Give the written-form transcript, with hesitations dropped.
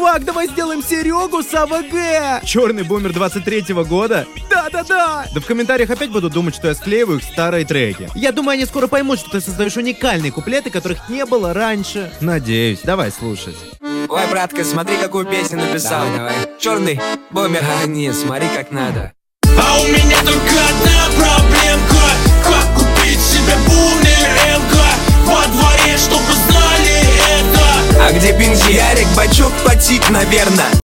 чувак, давай сделаем Серегу с АВГ. Черный бумер 23-го года? Да-да-да. Да в комментариях опять будут думать, что я склеиваю их старые треки. Я думаю, они скоро поймут, что ты создаешь уникальные куплеты, которых не было раньше. Надеюсь. Давай слушать. Ой, братка, смотри, какую песню написал. Давай. Черный бумер. А не, смотри, как надо. А у меня только одна проблемка. Как купить себе бумер МК во дворе, чтобы знали это. А где бензин? Ярик, бачок потик, наверно.